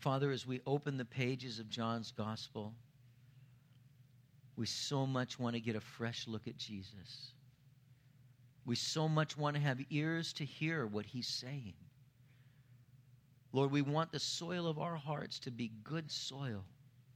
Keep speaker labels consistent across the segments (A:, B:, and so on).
A: Father, as we open the pages of John's gospel, we so much want to get a fresh look at Jesus. We so much want to have ears to hear what he's saying. Lord, we want the soil of our hearts to be good soil.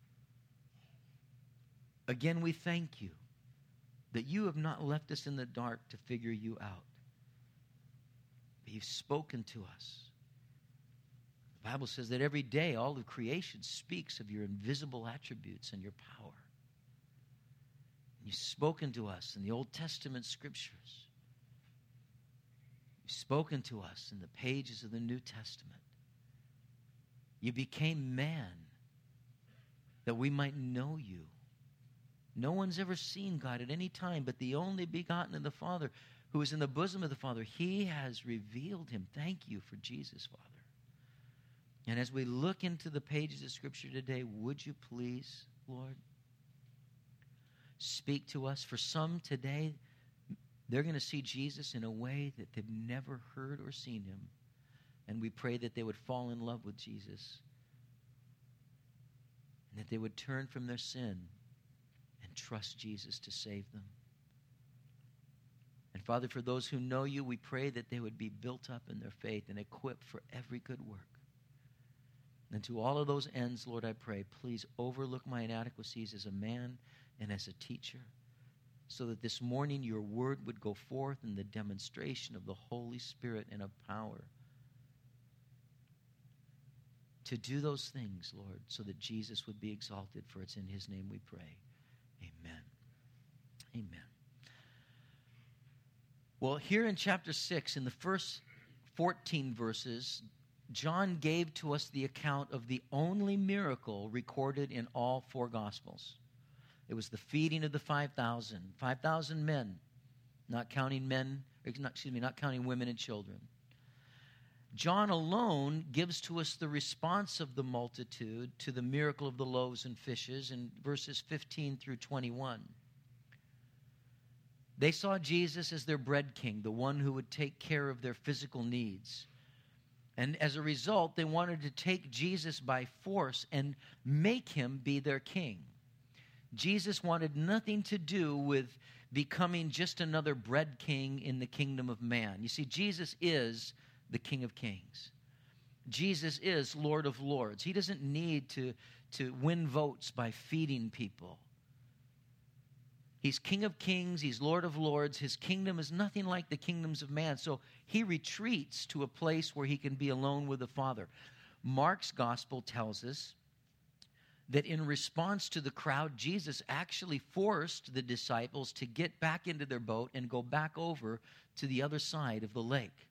A: Again, we thank you that you have not left us in the dark to figure you out. But you've spoken to us. The Bible says that every day all of creation speaks of your invisible attributes and your power. And you've spoken to us in the Old Testament scriptures. You've spoken to us in the pages of the New Testament. You became man that we might know you. No one's ever seen God at any time, but the only begotten of the Father, who is in the bosom of the Father, he has revealed him. Thank you for Jesus, Father. And as we look into the pages of Scripture today, would you please, Lord, speak to us? For some today, they're going to see Jesus in a way that they've never heard or seen him. And we pray that they would fall in love with Jesus and that they would turn from their sin and trust Jesus to save them. And Father, for those who know you, we pray that they would be built up in their faith and equipped for every good work. And to all of those ends, Lord, I pray, please overlook my inadequacies as a man and as a teacher, so that this morning your word would go forth in the demonstration of the Holy Spirit and of power. To do those things, Lord, so that Jesus would be exalted, for it's in his name we pray. Amen. Amen. Well, here in chapter 6, in the first 14 verses, John gave to us the account of the only miracle recorded in all four Gospels. It was the feeding of the 5,000 men, not counting women and children. John alone gives to us the response of the multitude to the miracle of the loaves and fishes in verses 15 through 21. They saw Jesus as their bread king, the one who would take care of their physical needs. And as a result, they wanted to take Jesus by force and make him be their king. Jesus wanted nothing to do with becoming just another bread king in the kingdom of man. You see, Jesus is the King of Kings. Jesus is Lord of Lords. He doesn't need to win votes by feeding people. He's King of Kings. He's Lord of Lords. His kingdom is nothing like the kingdoms of man. So he retreats to a place where he can be alone with the Father. Mark's gospel tells us that in response to the crowd, Jesus actually forced the disciples to get back into their boat and go back over to the other side of the lake.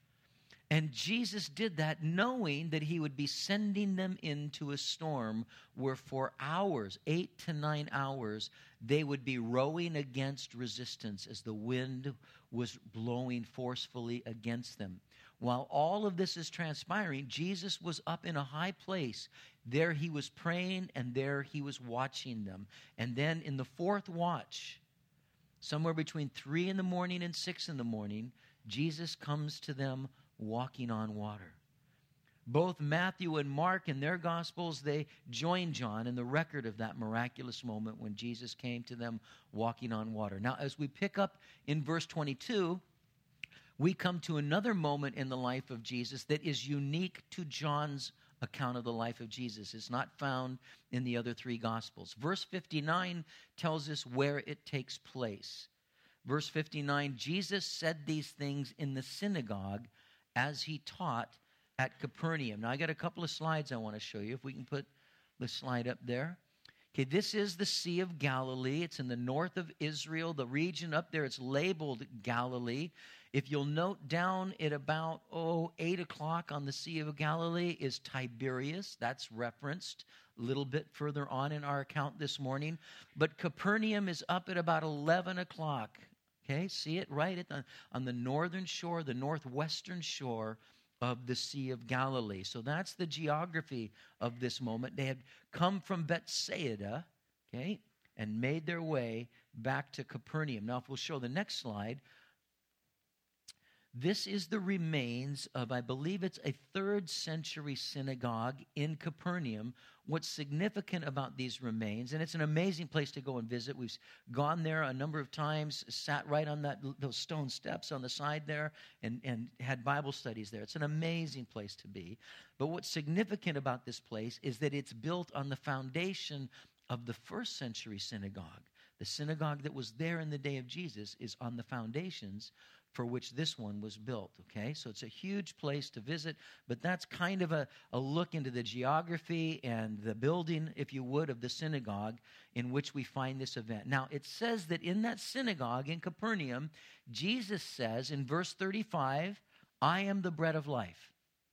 A: And Jesus did that knowing that he would be sending them into a storm where for hours, 8 to 9 hours, they would be rowing against resistance as the wind was blowing forcefully against them. While all of this is transpiring, Jesus was up in a high place. There he was praying, and there he was watching them. And then in the fourth watch, somewhere between 3 in the morning and 6 in the morning, Jesus comes to them walking on water. Both Matthew and Mark in their Gospels, they join John in the record of that miraculous moment when Jesus came to them walking on water. Now, as we pick up in verse 22, we come to another moment in the life of Jesus that is unique to John's account of the life of Jesus. It's not found in the other three Gospels. Verse 59 tells us where it takes place. Verse 59, Jesus said these things in the synagogue as he taught at Capernaum. Now, I got a couple of slides I want to show you. If we can put the slide up there. Okay, this is the Sea of Galilee. It's in the north of Israel. The region up there, it's labeled Galilee. If you'll note down at about 8 o'clock on the Sea of Galilee is Tiberias. That's referenced a little bit further on in our account this morning. But Capernaum is up at about 11 o'clock. Okay, see it right on the northern shore, the northwestern shore of the Sea of Galilee. So that's the geography of this moment. They had come from Bethsaida, okay, and made their way back to Capernaum. Now, if we'll show the next slide, This is the remains of, I believe it's a 3rd century synagogue in Capernaum. What's significant about these remains, and it's an amazing place to go and visit. We've gone there a number of times, sat right on those stone steps on the side there, and had Bible studies there. It's an amazing place to be. But what's significant about this place is that it's built on the foundation of the 1st century synagogue. The synagogue that was there in the day of Jesus is on the foundations for which this one was built, okay? So it's a huge place to visit, but that's kind of a look into the geography and the building, if you would, of the synagogue in which we find this event. Now, it says that in that synagogue in Capernaum, Jesus says in verse 35, I am the bread of life.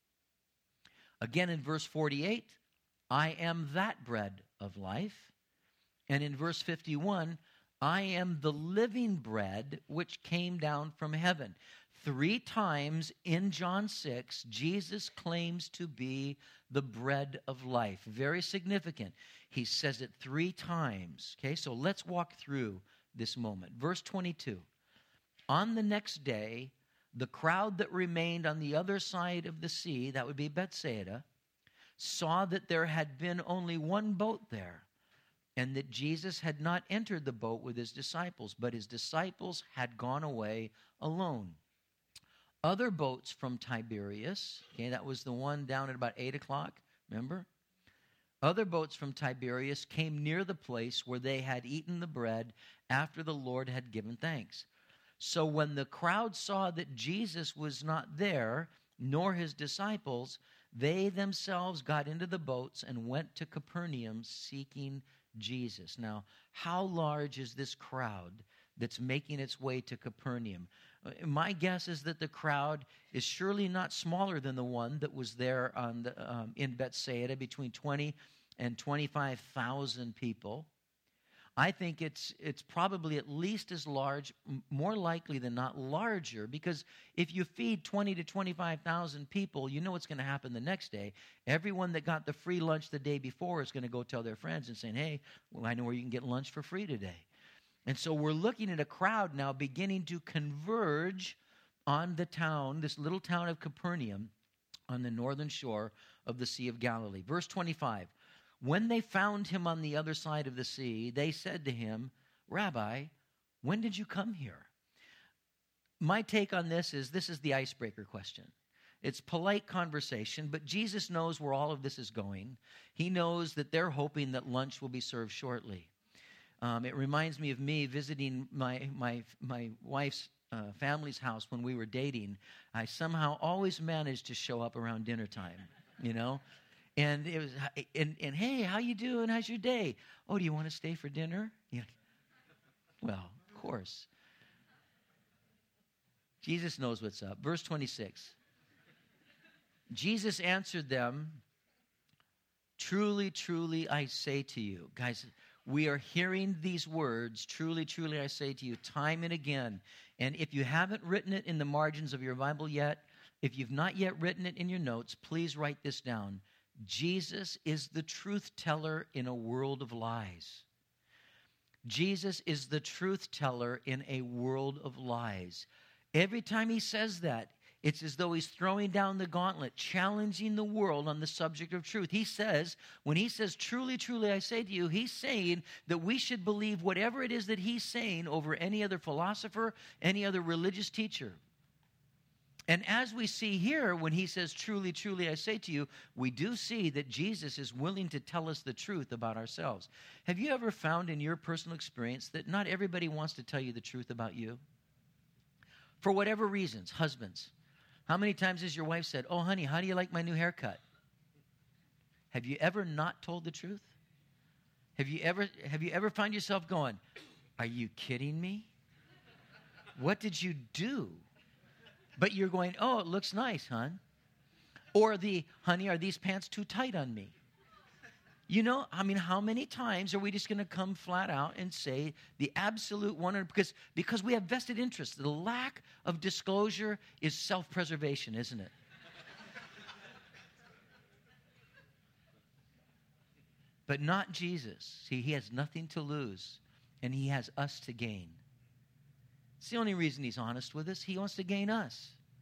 A: Again in verse 48, I am that bread of life. And in verse 51, I am the living bread which came down from heaven. 3 times in John 6, Jesus claims to be the bread of life. Very significant. He says it 3 times. Okay, so let's walk through this moment. Verse 22. On the next day, the crowd that remained on the other side of the sea, that would be Bethsaida, saw that there had been only one boat there, and that Jesus had not entered the boat with his disciples, but his disciples had gone away alone. Other boats from Tiberias, okay, that was the one down at about 8 o'clock, remember? Other boats from Tiberias came near the place where they had eaten the bread after the Lord had given thanks. So when the crowd saw that Jesus was not there, nor his disciples, they themselves got into the boats and went to Capernaum seeking Jesus. Now, how large is this crowd that's making its way to Capernaum? My guess is that the crowd is surely not smaller than the one that was there in Bethsaida, between 20 and 25,000 people. I think it's probably at least as large, more likely than not larger, because if you feed 20 to 25,000 people, you know what's going to happen the next day. Everyone that got the free lunch the day before is going to go tell their friends and saying, hey, well, I know where you can get lunch for free today. And so we're looking at a crowd now beginning to converge on the town, this little town of Capernaum, on the northern shore of the Sea of Galilee. Verse 25. When they found him on the other side of the sea, they said to him, Rabbi, when did you come here? My take on this is the icebreaker question. It's polite conversation, but Jesus knows where all of this is going. He knows that they're hoping that lunch will be served shortly. It reminds me of me visiting my wife's family's house when we were dating. I somehow always managed to show up around dinner time, you know? And it was, and hey, how you doing? How's your day? Oh, do you want to stay for dinner? Yeah. Well, of course. Jesus knows what's up. Verse 26. Jesus answered them, truly, truly, I say to you. Guys, we are hearing these words, truly, truly, I say to you, time and again. And if you haven't written it in the margins of your Bible yet, if you've not yet written it in your notes, please write this down. Jesus is the truth teller in a world of lies. Jesus is the truth teller in a world of lies. Every time he says that, it's as though he's throwing down the gauntlet, challenging the world on the subject of truth. He says, when he says, truly, truly, I say to you, he's saying that we should believe whatever it is that he's saying over any other philosopher, any other religious teacher. And as we see here, when he says, truly, truly, I say to you, we do see that Jesus is willing to tell us the truth about ourselves. Have you ever found in your personal experience that not everybody wants to tell you the truth about you? For whatever reasons, husbands, how many times has your wife said, oh, honey, how do you like my new haircut? Have you ever not told the truth? Have you ever found yourself going, are you kidding me? What did you do? But you're going, oh, it looks nice, hon. Or honey, are these pants too tight on me? You know, I mean, how many times are we just going to come flat out and say the absolute 100%? Because we have vested interest. The lack of disclosure is self-preservation, isn't it? But not Jesus. See, he has nothing to lose, and he has us to gain. It's the only reason he's honest with us. He wants to gain us.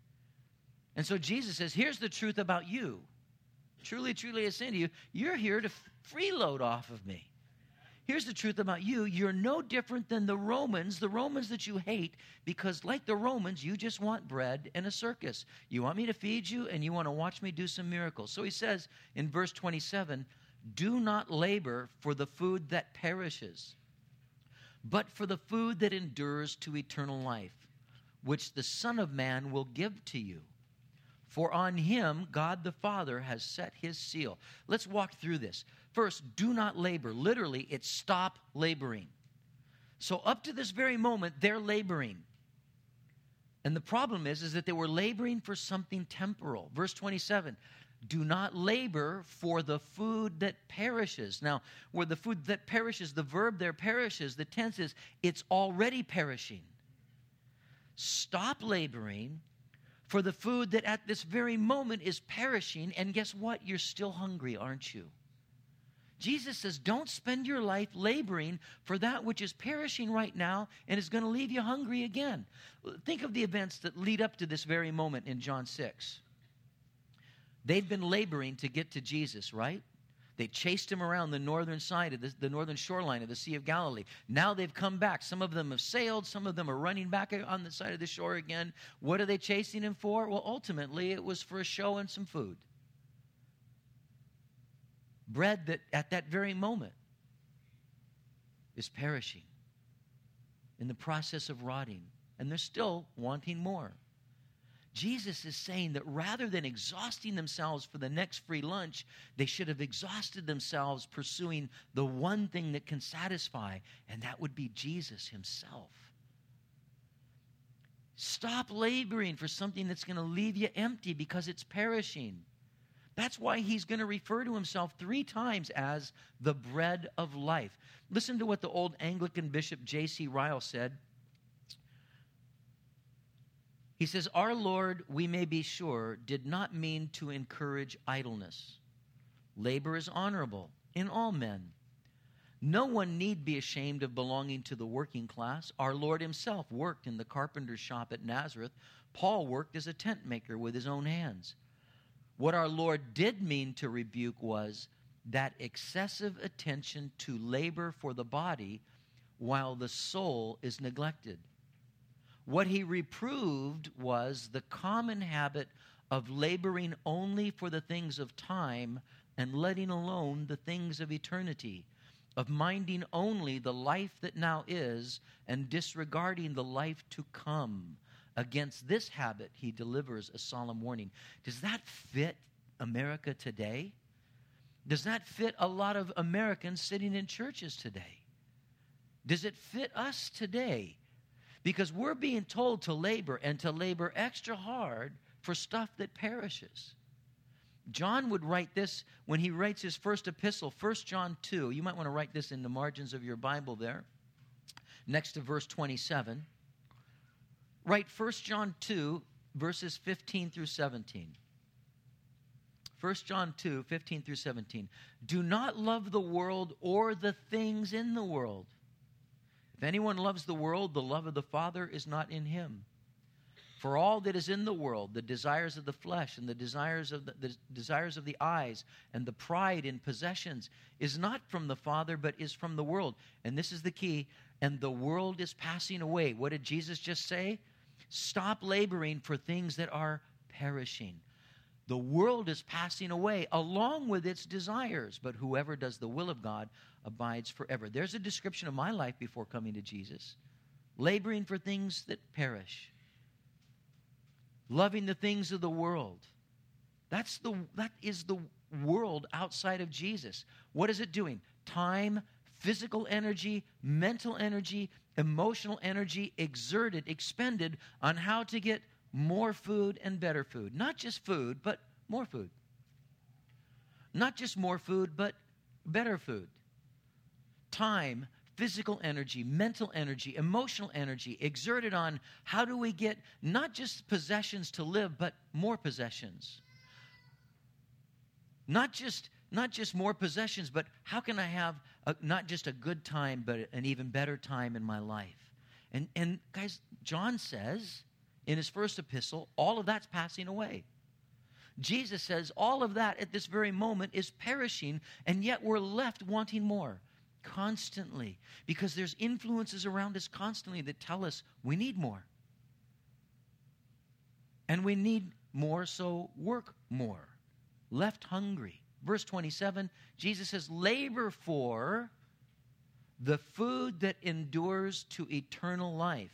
A: And so Jesus says, here's the truth about you. Truly, truly, I say to you, you're here to freeload off of me. Here's the truth about you. You're no different than the Romans that you hate, because like the Romans, you just want bread and a circus. You want me to feed you, and you want to watch me do some miracles. So he says in verse 27, do not labor for the food that perishes, but for the food that endures to eternal life, which the Son of Man will give to you. For on him God the Father has set his seal. Let's walk through this. First, do not labor. Literally, it's stop laboring. So up to this very moment, they're laboring. And the problem is that they were laboring for something temporal. Verse 27, do not labor for the food that perishes. Now, where the food that perishes, the verb there perishes, the tense is it's already perishing. Stop laboring for the food that at this very moment is perishing, and guess what? You're still hungry, aren't you? Jesus says, don't spend your life laboring for that which is perishing right now and is going to leave you hungry again. Think of the events that lead up to this very moment in John 6. They've been laboring to get to Jesus, right? They chased him around the northern side of the northern shoreline of the Sea of Galilee. Now they've come back. Some of them have sailed. Some of them are running back on the side of the shore again. What are they chasing him for? Well, ultimately, it was for a show and some food. Bread that at that very moment is perishing, in the process of rotting, and they're still wanting more. Jesus is saying that rather than exhausting themselves for the next free lunch, they should have exhausted themselves pursuing the one thing that can satisfy, and that would be Jesus himself. Stop laboring for something that's going to leave you empty because it's perishing. That's why he's going to refer to himself 3 times as the bread of life. Listen to what the old Anglican Bishop J.C. Ryle said. He says, our Lord, we may be sure, did not mean to encourage idleness. Labor is honorable in all men. No one need be ashamed of belonging to the working class. Our Lord himself worked in the carpenter's shop at Nazareth. Paul worked as a tent maker with his own hands. What our Lord did mean to rebuke was that excessive attention to labor for the body while the soul is neglected. What he reproved was the common habit of laboring only for the things of time and letting alone the things of eternity, of minding only the life that now is and disregarding the life to come. Against this habit, he delivers a solemn warning. Does that fit America today? Does that fit a lot of Americans sitting in churches today? Does it fit us today? Because we're being told to labor and to labor extra hard for stuff that perishes. John would write this when he writes his first epistle, 1 John 2. You might want to write this in the margins of your Bible there, next to verse 27. Write 1 John 2, verses 15 through 17. 1 John 2, 15 through 17. Do not love the world or the things in the world. If anyone loves the world, the love of the Father is not in him. For all that is in the world, the desires of the flesh and the desires of the eyes and the pride in possessions is not from the Father, but is from the world. And this is the key. And the world is passing away. What did Jesus just say? Stop laboring for things that are perishing. The world is passing away along with its desires, but whoever does the will of God abides forever. There's a description of my life before coming to Jesus. Laboring for things that perish. Loving the things of the world. That is the world outside of Jesus. What is it doing? Time, physical energy, mental energy, emotional energy exerted, expended on how to get more food and better food. Not just food, but more food. Not just more food, but better food. Time, physical energy, mental energy, emotional energy exerted on how do we get not just possessions to live, but more possessions. Not just more possessions, but how can I have not just a good time, but an even better time in my life? And guys, John says in his first epistle, all of that's passing away. Jesus says all of that at this very moment is perishing, and yet we're left wanting more constantly, because there's influences around us constantly that tell us we need more. And we need more, so work more. Left hungry. Verse 27, Jesus says, labor for the food that endures to eternal life.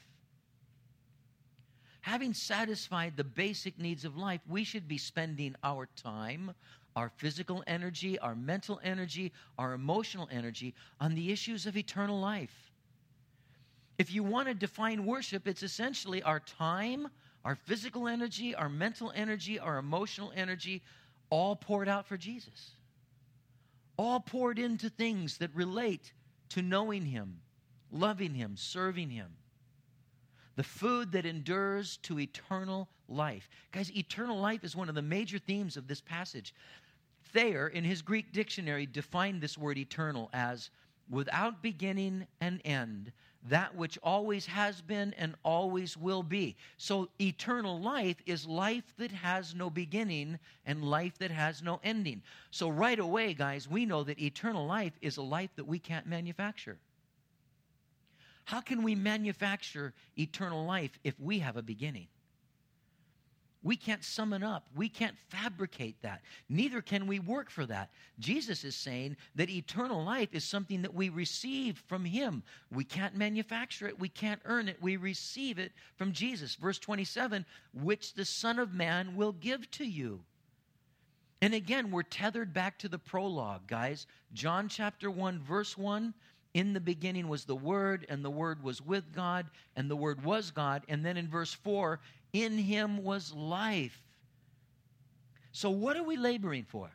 A: Having satisfied the basic needs of life, we should be spending our time, our physical energy, our mental energy, our emotional energy on the issues of eternal life. If you want to define worship, it's essentially our time, our physical energy, our mental energy, our emotional energy, all poured out for Jesus. All poured into things that relate to knowing Him, loving Him, serving Him. The food that endures to eternal life. Guys, eternal life is one of the major themes of this passage. Thayer, in his Greek dictionary, defined this word eternal as without beginning and end, that which always has been and always will be. So eternal life is life that has no beginning and life that has no ending. So right away, guys, we know that eternal life is a life that we can't manufacture. How can we manufacture eternal life if we have a beginning? We can't sum it up. We can't fabricate that. Neither can we work for that. Jesus is saying that eternal life is something that we receive from Him. We can't manufacture it. We can't earn it. We receive it from Jesus. Verse 27, which the Son of Man will give to you. And again, we're tethered back to the prologue, guys. John chapter 1, verse 1. In the beginning was the Word, and the Word was with God, and the Word was God. And then in verse 4, in Him was life. So what are we laboring for?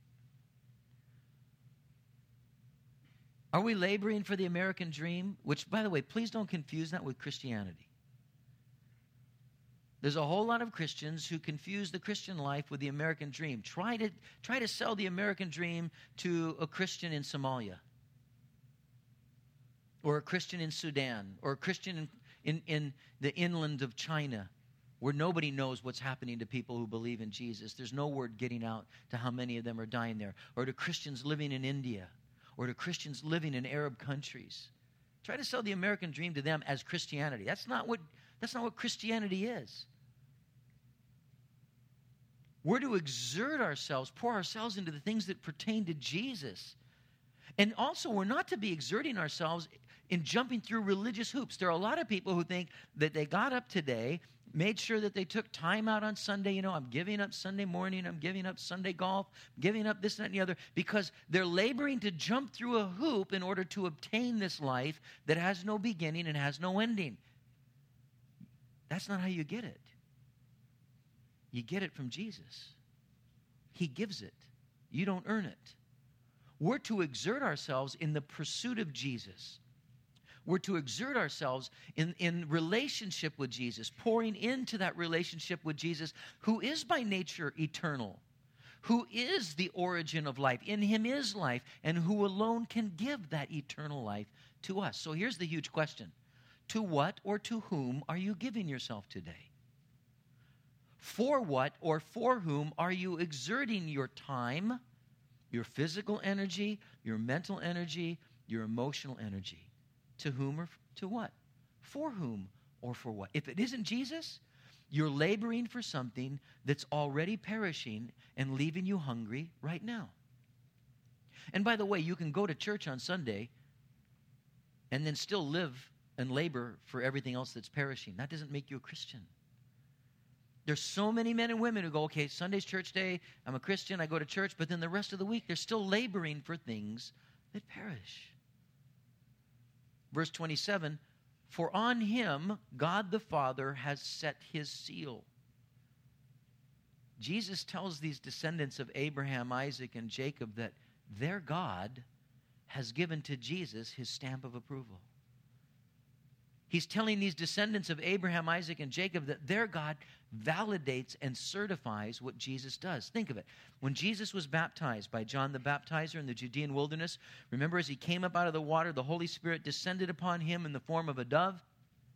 A: Are we laboring for the American dream? Which, by the way, please don't confuse that with Christianity. There's a whole lot of Christians who confuse the Christian life with the American dream. Try to sell the American dream to a Christian in Somalia, or a Christian in Sudan, or a Christian in the inland of China, where nobody knows what's happening to people who believe in Jesus. There's no word getting out to how many of them are dying there. Or to Christians living in India, or to Christians living in Arab countries. Try to sell the American dream to them as Christianity. That's not what Christianity is. We're to exert ourselves, pour ourselves into the things that pertain to Jesus. And also, we're not to be exerting ourselves in jumping through religious hoops. There are a lot of people who think that they got up today, made sure that they took time out on Sunday. You know, I'm giving up Sunday morning, I'm giving up Sunday golf, I'm giving up this, that, and the other, because they're laboring to jump through a hoop in order to obtain this life that has no beginning and has no ending. That's not how you get it. You get it from Jesus. He gives it. You don't earn it. We're to exert ourselves in the pursuit of Jesus. We're to exert ourselves in relationship with Jesus, pouring into that relationship with Jesus, who is by nature eternal, who is the origin of life. In Him is life, and who alone can give that eternal life to us. So here's the huge question. To what or to whom are you giving yourself today? For what or for whom are you exerting your time, your physical energy, your mental energy, your emotional energy? To whom or to what? For whom or for what? If it isn't Jesus, you're laboring for something that's already perishing and leaving you hungry right now. And by the way, you can go to church on Sunday and then still live and labor for everything else that's perishing. That doesn't make you a Christian. There's so many men and women who go, okay, Sunday's church day, I'm a Christian, I go to church, but then the rest of the week they're still laboring for things that perish. Verse 27, for on Him God the Father has set His seal. Jesus tells these descendants of Abraham, Isaac, and Jacob that their God has given to Jesus His stamp of approval. He's telling these descendants of Abraham, Isaac, and Jacob that their God validates and certifies what Jesus does. Think of it. When Jesus was baptized by John the Baptizer in the Judean wilderness, remember as He came up out of the water, the Holy Spirit descended upon Him in the form of a dove.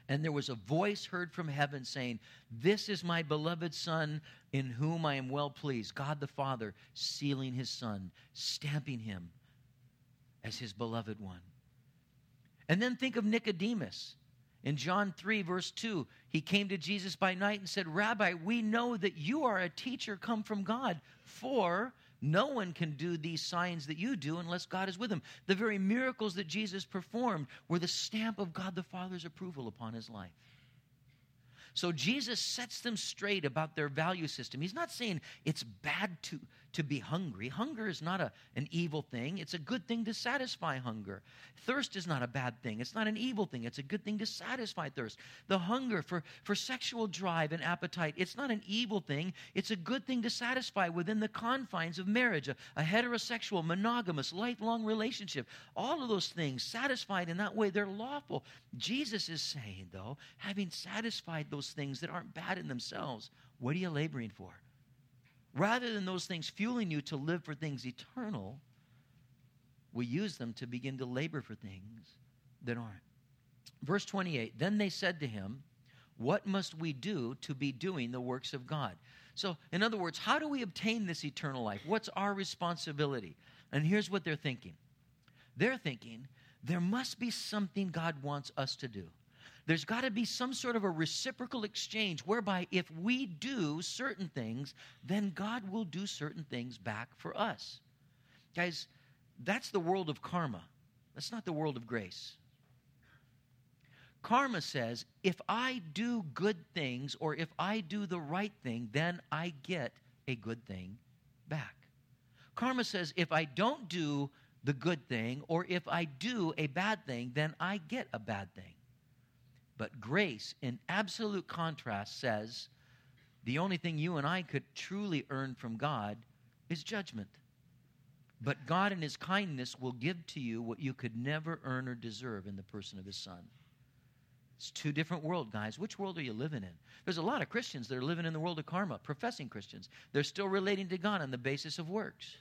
A: And there was a voice heard from heaven saying, "This is my beloved Son, in whom I am well pleased." God the Father sealing his Son, stamping him as his beloved one. And then think of Nicodemus. In John 3, verse 2, he came to Jesus by night and said, "Rabbi, we know that you are a teacher come from God, for no one can do these signs that you do unless God is with him." The very miracles that Jesus performed were the stamp of God the Father's approval upon his life. So Jesus sets them straight about their value system. He's not saying it's bad to be hungry. Hunger is not an evil thing. It's a good thing to satisfy hunger. Thirst is not a bad thing. It's not an evil thing. It's a good thing to satisfy thirst. The hunger for sexual drive and appetite, it's not an evil thing. It's a good thing to satisfy within the confines of marriage, a heterosexual, monogamous, lifelong relationship. All of those things satisfied in that way, they're lawful. Jesus is saying, though, having satisfied those things that aren't bad in themselves, what are you laboring for? Rather than those things fueling you to live for things eternal, we use them to begin to labor for things that aren't. Verse 28, then they said to him, "What must we do to be doing the works of God?" So, in other words, how do we obtain this eternal life? What's our responsibility? And here's what they're thinking. They're thinking, there must be something God wants us to do. There's got to be some sort of a reciprocal exchange whereby if we do certain things, then God will do certain things back for us. Guys, that's the world of karma. That's not the world of grace. Karma says, if I do good things or if I do the right thing, then I get a good thing back. Karma says, if I don't do the good thing or if I do a bad thing, then I get a bad thing. But grace, in absolute contrast, says the only thing you and I could truly earn from God is judgment. But God in his kindness will give to you what you could never earn or deserve in the person of his Son. It's two different worlds, guys. Which world are you living in? There's a lot of Christians that are living in the world of karma, professing Christians. They're still relating to God on the basis of works.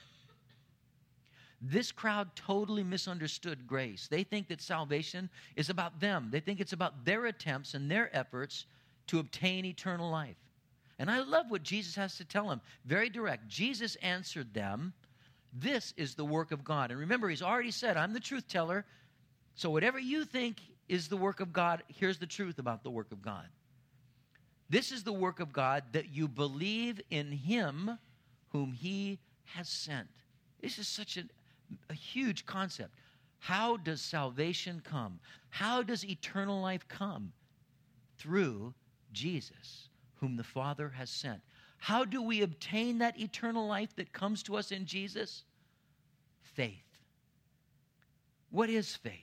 A: This crowd totally misunderstood grace. They think that salvation is about them. They think it's about their attempts and their efforts to obtain eternal life. And I love what Jesus has to tell them. Very direct. Jesus answered them, "This is the work of God." And remember, he's already said, "I'm the truth teller." So whatever you think is the work of God, here's the truth about the work of God. This is the work of God, that you believe in him whom he has sent. This is such a huge concept. How does salvation come? How does eternal life come? Through Jesus, whom the Father has sent. How do we obtain that eternal life that comes to us in Jesus? Faith. What is faith?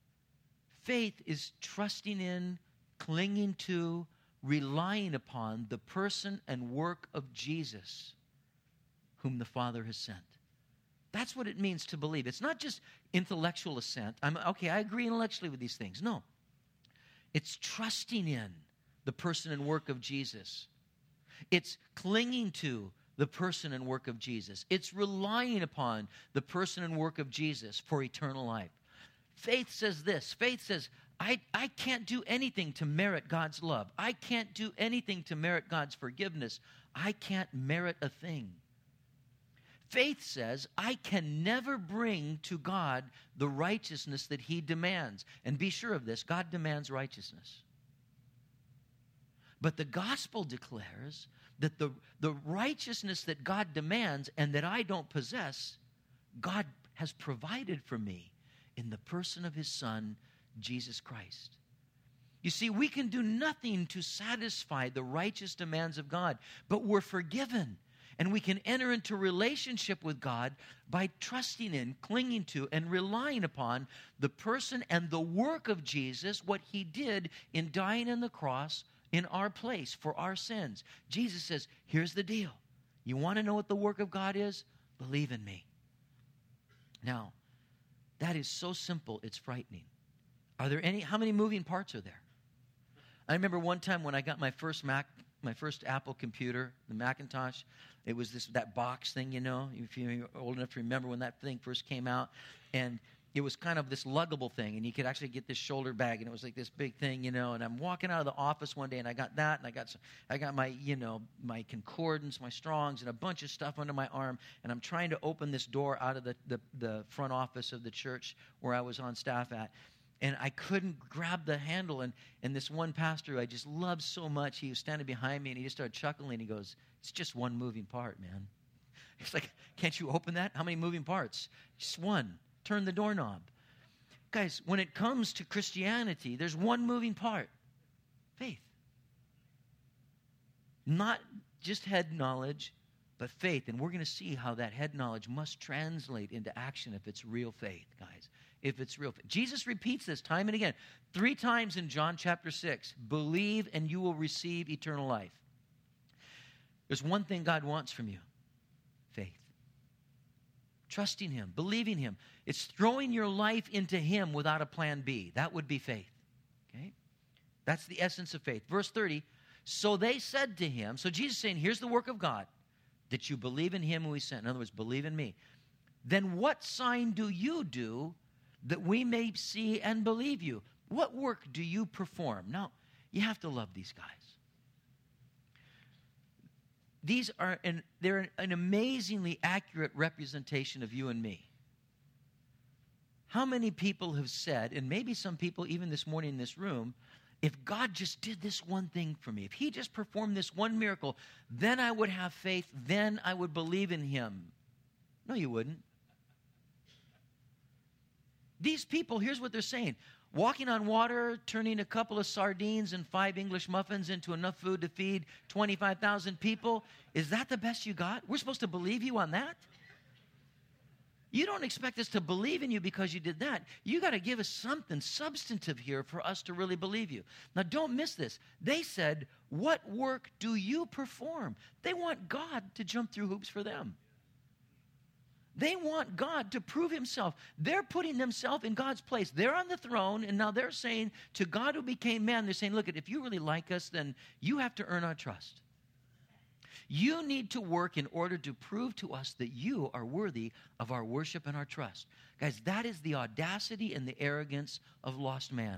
A: Faith is trusting in, clinging to, relying upon the person and work of Jesus, whom the Father has sent. That's what it means to believe. It's not just intellectual assent. I agree intellectually with these things. No. It's trusting in the person and work of Jesus. It's clinging to the person and work of Jesus. It's relying upon the person and work of Jesus for eternal life. Faith says this. Faith says, I can't do anything to merit God's love. I can't do anything to merit God's forgiveness. I can't merit a thing. Faith says, I can never bring to God the righteousness that he demands. And be sure of this, God demands righteousness. But the gospel declares that the righteousness that God demands and that I don't possess, God has provided for me in the person of his Son, Jesus Christ. You see, we can do nothing to satisfy the righteous demands of God, but we're forgiven. And we can enter into relationship with God by trusting in, clinging to, and relying upon the person and the work of Jesus, what he did in dying on the cross in our place for our sins. Jesus says, here's the deal. You want to know what the work of God is? Believe in me. Now, that is so simple, it's frightening. How many moving parts are there? I remember one time when I got my first Apple computer, the Macintosh. It was that box thing, if you're old enough to remember when that thing first came out. And it was kind of this luggable thing, and you could actually get this shoulder bag, and it was like this big thing, and I'm walking out of the office one day, and I got that, and I got my, my concordance, my Strongs, and a bunch of stuff under my arm, and I'm trying to open this door out of the front office of the church where I was on staff at, and I couldn't grab the handle, and this one pastor who I just loved so much, he was standing behind me, and he just started chuckling, he goes, "It's just one moving part, man." He's like, "Can't you open that? How many moving parts?" "Just one. Turn the doorknob." Guys, when it comes to Christianity, there's one moving part: faith. Not just head knowledge, but faith. And we're going to see how that head knowledge must translate into action if it's real faith, guys. If it's real faith. Jesus repeats this time and again. 3 times in John chapter 6. Believe and you will receive eternal life. There's one thing God wants from you: faith. Trusting Him, believing Him. It's throwing your life into Him without a plan B. That would be faith. Okay? That's the essence of faith. Verse 30, so they said to Him, so Jesus is saying, here's the work of God, that you believe in Him who He sent. In other words, believe in me. Then what sign do you do that we may see and believe you? What work do you perform? Now, you have to love these guys. They're an amazingly accurate representation of you and me. How many people have said, and maybe some people even this morning in this room, if God just did this one thing for me, if He just performed this one miracle, then I would have faith, then I would believe in Him. No, you wouldn't. These people, here's what they're saying. Walking on water, turning a couple of sardines and 5 English muffins into enough food to feed 25,000 people. Is that the best you got? We're supposed to believe you on that? You don't expect us to believe in you because you did that. You got to give us something substantive here for us to really believe you. Now, don't miss this. They said, what work do you perform? They want God to jump through hoops for them. They want God to prove Himself. They're putting themselves in God's place. They're on the throne, and now they're saying to God who became man, they're saying, look, if you really like us, then you have to earn our trust. You need to work in order to prove to us that you are worthy of our worship and our trust. Guys, that is the audacity and the arrogance of lost man.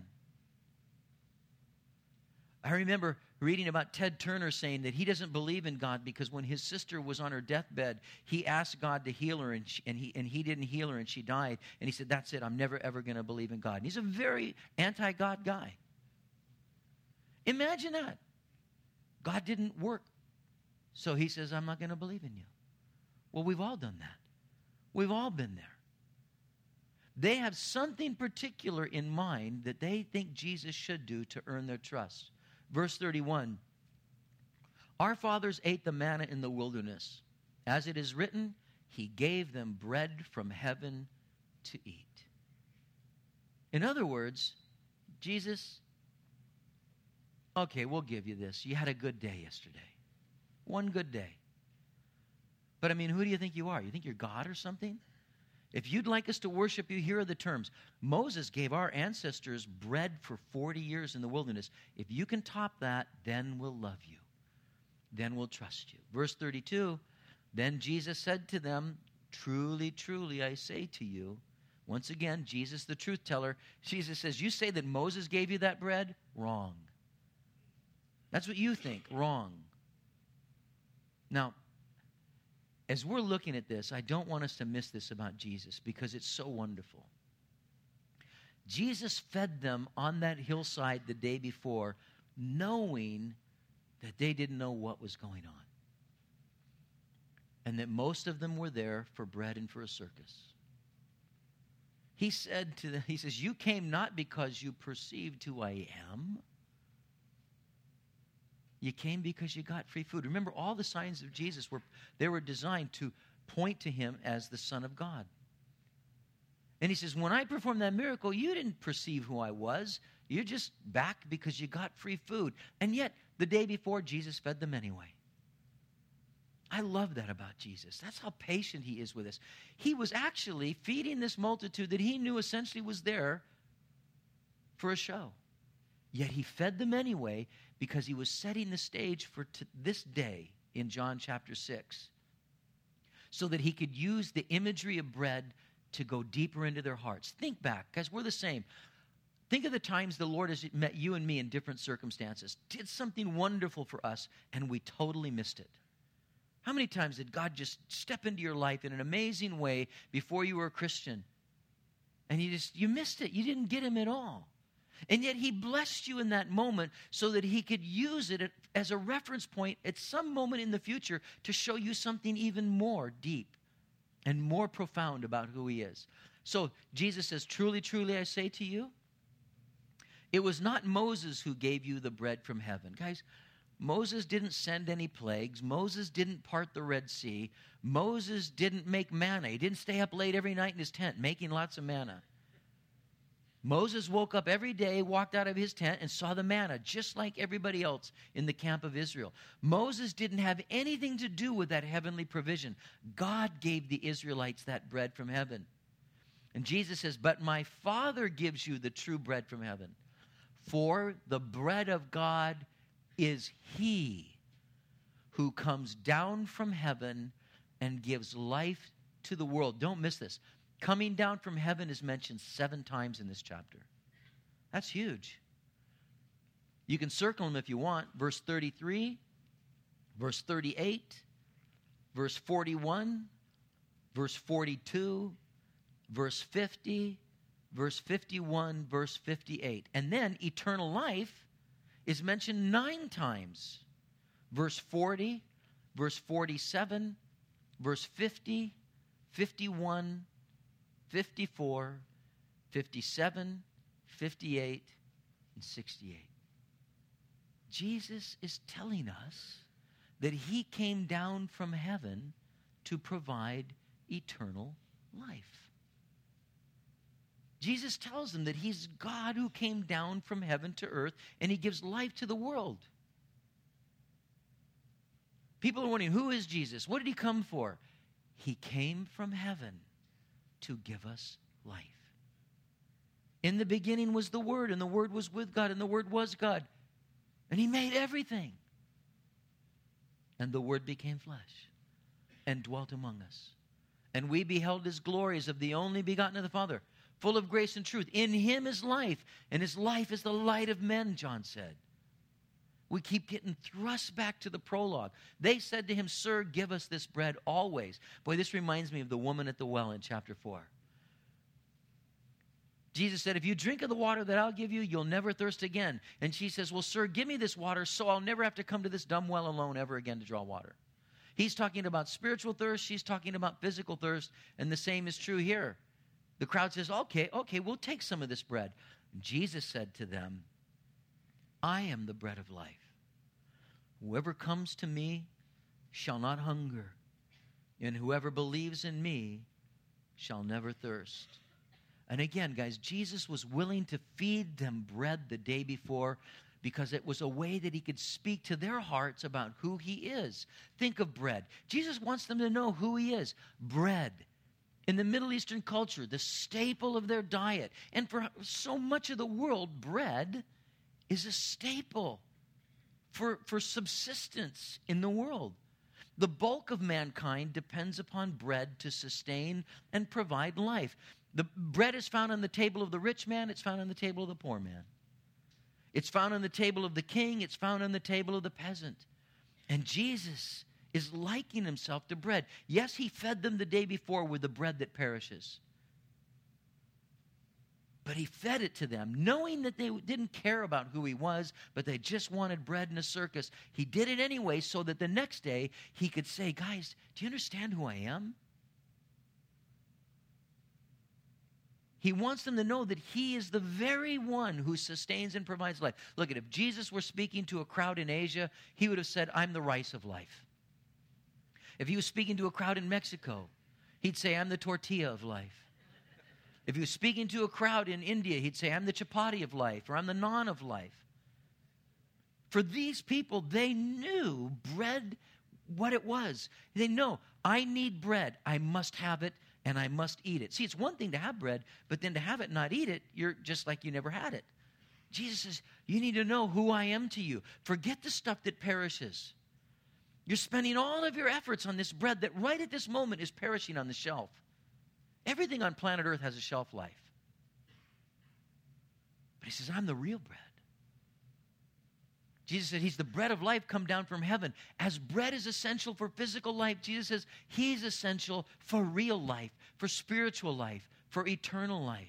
A: I remember reading about Ted Turner saying that he doesn't believe in God because when his sister was on her deathbed, he asked God to heal her, and he didn't heal her, and she died. And he said, that's it, I'm never, ever going to believe in God. And he's a very anti-God guy. Imagine that. God didn't work. So he says, I'm not going to believe in you. Well, we've all done that. We've all been there. They have something particular in mind that they think Jesus should do to earn their trust. Verse 31, our fathers ate the manna in the wilderness. As it is written, He gave them bread from heaven to eat. In other words, Jesus, okay, we'll give you this. You had a good day yesterday. One good day. But I mean, who do you think you are? You think you're God or something? If you'd like us to worship you, here are the terms. Moses gave our ancestors bread for 40 years in the wilderness. If you can top that, then we'll love you. Then we'll trust you. Verse 32, then Jesus said to them, truly, truly, I say to you. Once again, Jesus, the truth teller, Jesus says, you say that Moses gave you that bread? Wrong. That's what you think. Wrong. Now, as we're looking at this, I don't want us to miss this about Jesus because it's so wonderful. Jesus fed them on that hillside the day before, knowing that they didn't know what was going on. And that most of them were there for bread and for a circus. He said to them, he says, you came not because you perceived who I am. You came because you got free food. Remember, all the signs of Jesus were designed to point to Him as the Son of God. And He says, when I performed that miracle, you didn't perceive who I was. You're just back because you got free food. And yet, the day before, Jesus fed them anyway. I love that about Jesus. That's how patient He is with us. He was actually feeding this multitude that He knew essentially was there for a show. Yet He fed them anyway because He was setting the stage for this day in John chapter 6 so that He could use the imagery of bread to go deeper into their hearts. Think back. Guys, we're the same. Think of the times the Lord has met you and me in different circumstances, did something wonderful for us, and we totally missed it. How many times did God just step into your life in an amazing way before you were a Christian? And you missed it. You didn't get him at all. And yet he blessed you in that moment so that he could use it as a reference point at some moment in the future to show you something even more deep and more profound about who he is. So Jesus says, truly, truly, I say to you, it was not Moses who gave you the bread from heaven. Guys, Moses didn't send any plagues. Moses didn't part the Red Sea. Moses didn't make manna. He didn't stay up late every night in his tent making lots of manna. Moses woke up every day, walked out of his tent, and saw the manna, just like everybody else in the camp of Israel. Moses didn't have anything to do with that heavenly provision. God gave the Israelites that bread from heaven. And Jesus says, but my Father gives you the true bread from heaven. For the bread of God is he who comes down from heaven and gives life to the world. Don't miss this. Coming down from heaven is mentioned 7 times in this chapter. That's huge. You can circle them if you want. Verse 33, verse 38, verse 41, verse 42, verse 50, verse 51, verse 58. And then eternal life is mentioned 9 times. Verse 40, verse 47, verse 50, 51, 54, 57, 58, and 68. Jesus is telling us that he came down from heaven to provide eternal life. Jesus tells them that he's God who came down from heaven to earth, and he gives life to the world. People are wondering, who is Jesus? What did he come for? He came from heaven to give us life. In the beginning was the Word, and the Word was with God, and the Word was God. And he made everything. And the Word became flesh and dwelt among us. And we beheld his glories of the only begotten of the Father, full of grace and truth. In him is life, and his life is the light of men, John said. We keep getting thrust back to the prologue. They said to him, Sir, give us this bread always. Boy, this reminds me of the woman at the well in chapter 4. Jesus said, if you drink of the water that I'll give you, you'll never thirst again. And she says, well, sir, give me this water so I'll never have to come to this dumb well alone ever again to draw water. He's talking about spiritual thirst. She's talking about physical thirst. And the same is true here. The crowd says, okay, we'll take some of this bread. And Jesus said to them, I am the bread of life. Whoever comes to me shall not hunger, and whoever believes in me shall never thirst. And again, guys, Jesus was willing to feed them bread the day before because it was a way that he could speak to their hearts about who he is. Think of bread. Jesus wants them to know who he is. Bread. In the Middle Eastern culture, the staple of their diet. And for so much of the world, bread is a staple for subsistence in the world. The bulk of mankind depends upon bread to sustain and provide life. The bread is found on the table of the rich man. It's found on the table of the poor man. It's found on the table of the king. It's found on the table of the peasant. And Jesus is likening himself to bread. Yes, he fed them the day before with the bread that perishes. But he fed it to them, knowing that they didn't care about who he was, but they just wanted bread in a circus. He did it anyway so that the next day he could say, guys, do you understand who I am? He wants them to know that he is the very one who sustains and provides life. Look, if Jesus were speaking to a crowd in Asia, he would have said, I'm the rice of life. If he was speaking to a crowd in Mexico, he'd say, I'm the tortilla of life. If he was speaking to a crowd in India, he'd say, I'm the chapati of life, or I'm the naan of life. For these people, they knew bread, what it was. They know, I need bread. I must have it, and I must eat it. See, it's one thing to have bread, but then to have it and not eat it, you're just like you never had it. Jesus says, you need to know who I am to you. Forget the stuff that perishes. You're spending all of your efforts on this bread that right at this moment is perishing on the shelf. Everything on planet Earth has a shelf life. But he says, I'm the real bread. Jesus said he's the bread of life come down from heaven. As bread is essential for physical life, Jesus says he's essential for real life, for spiritual life, for eternal life.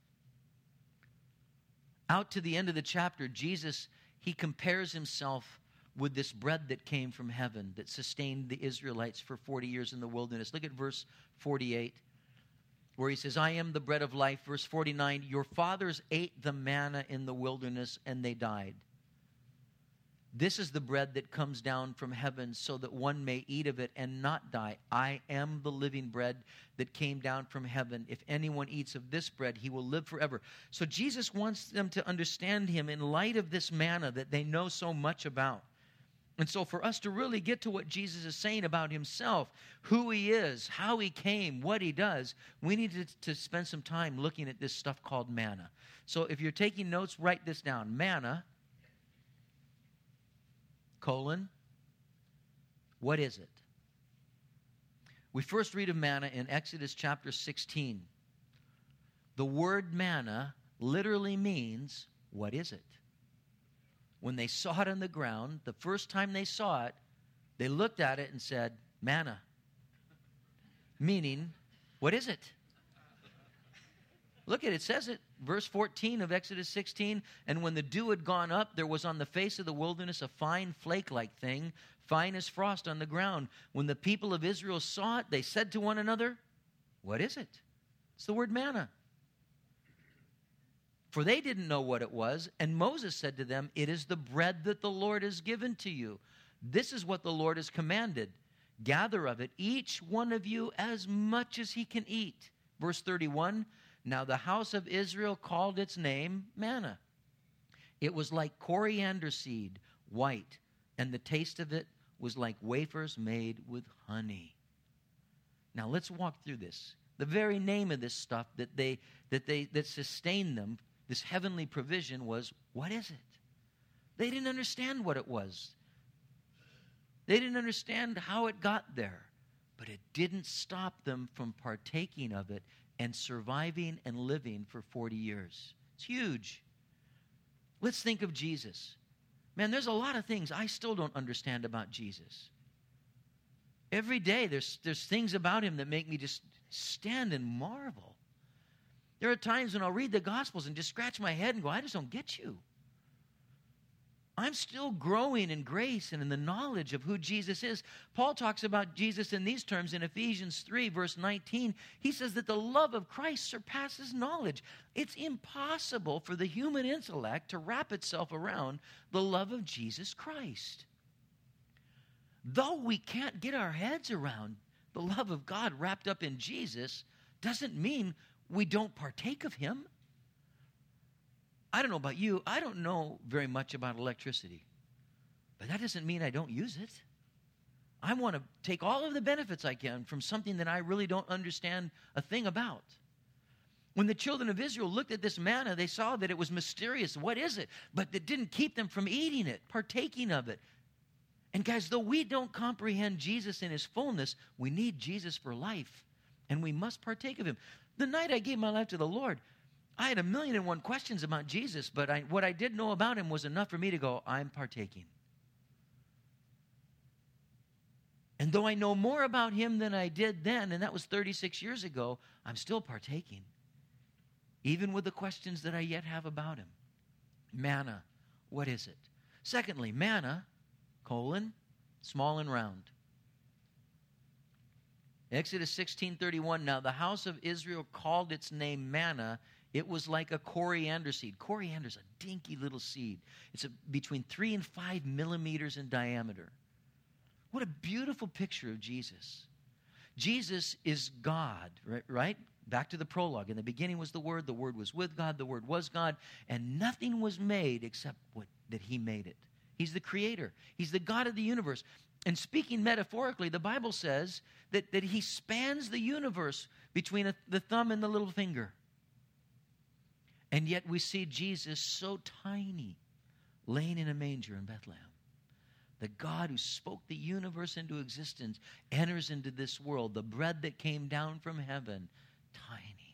A: Out to the end of the chapter, Jesus, he compares himself with this bread that came from heaven that sustained the Israelites for 40 years in the wilderness. Look at verse 48, where he says, I am the bread of life. Verse 49, your fathers ate the manna in the wilderness and they died. This is the bread that comes down from heaven so that one may eat of it and not die. I am the living bread that came down from heaven. If anyone eats of this bread, he will live forever. So Jesus wants them to understand him in light of this manna that they know so much about. And so for us to really get to what Jesus is saying about himself, who he is, how he came, what he does, we need to spend some time looking at this stuff called manna. So if you're taking notes, write this down. Manna, what is it? We first read of manna in Exodus chapter 16. The word manna literally means, what is it? When they saw it on the ground, the first time they saw it, they looked at it and said, manna. Meaning, what is it? Look at it, it says it, verse 14 of Exodus 16, and when the dew had gone up, there was on the face of the wilderness a fine flake-like thing, fine as frost on the ground. When the people of Israel saw it, they said to one another, what is it? It's the word manna. For they didn't know what it was, and Moses said to them, it is the bread that the Lord has given to you. This is what the Lord has commanded. Gather of it, each one of you, as much as he can eat. Verse 31, now the house of Israel called its name manna. It was like coriander seed, white, and the taste of it was like wafers made with honey. Now let's walk through this. The very name of this stuff that sustained them, this heavenly provision, was, what is it? They didn't understand what it was. They didn't understand how it got there. But it didn't stop them from partaking of it and surviving and living for 40 years. It's huge. Let's think of Jesus. Man, there's a lot of things I still don't understand about Jesus. Every day there's things about him that make me just stand and marvel. There are times when I'll read the Gospels and just scratch my head and go, I just don't get you. I'm still growing in grace and in the knowledge of who Jesus is. Paul talks about Jesus in these terms in Ephesians 3, verse 19. He says that the love of Christ surpasses knowledge. It's impossible for the human intellect to wrap itself around the love of Jesus Christ. Though we can't get our heads around the love of God wrapped up in Jesus, doesn't mean we don't partake of him. I don't know about you. I don't know very much about electricity. But that doesn't mean I don't use it. I want to take all of the benefits I can from something that I really don't understand a thing about. When the children of Israel looked at this manna, they saw that it was mysterious. What is it? But it didn't keep them from eating it, partaking of it. And guys, though we don't comprehend Jesus in his fullness, we need Jesus for life. And we must partake of him. The night I gave my life to the Lord, I had 1,000,001 questions about Jesus, but what I did know about him was enough for me to go, I'm partaking. And though I know more about him than I did then, and that was 36 years ago, I'm still partaking, even with the questions that I yet have about him. Manna, what is it? Secondly, manna, small and round. Exodus 16:31, now the house of Israel called its name manna. It was like a coriander seed. Coriander is a dinky little seed. It's between 3 and 5 millimeters in diameter. What a beautiful picture of Jesus. Jesus is God, right? Back to the prologue. In the beginning was the Word was with God, the Word was God, and nothing was made except that he made it. He's the creator. He's the God of the universe. And speaking metaphorically, the Bible says that he spans the universe between the thumb and the little finger. And yet we see Jesus so tiny, laying in a manger in Bethlehem. The God who spoke the universe into existence enters into this world. The bread that came down from heaven tiny.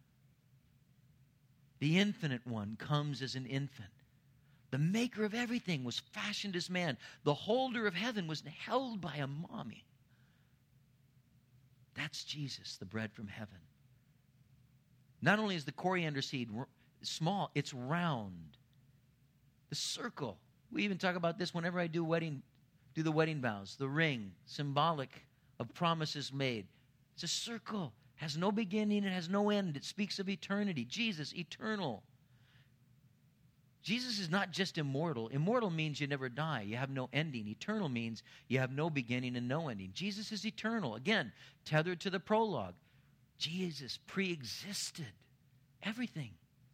A: The infinite one comes as an infant. The maker of everything was fashioned as man. The holder of heaven was held by a mommy. That's Jesus, the bread from heaven. Not only is the coriander seed small, it's round. The circle. We even talk about this whenever I do the wedding vows. The ring, symbolic of promises made. It's a circle. Has no beginning, it has no end. It speaks of eternity. Jesus, eternal. Jesus is not just immortal. Immortal means you never die. You have no ending. Eternal means you have no beginning and no ending. Jesus is eternal. Again, tethered to the prologue. Jesus pre-existed everything.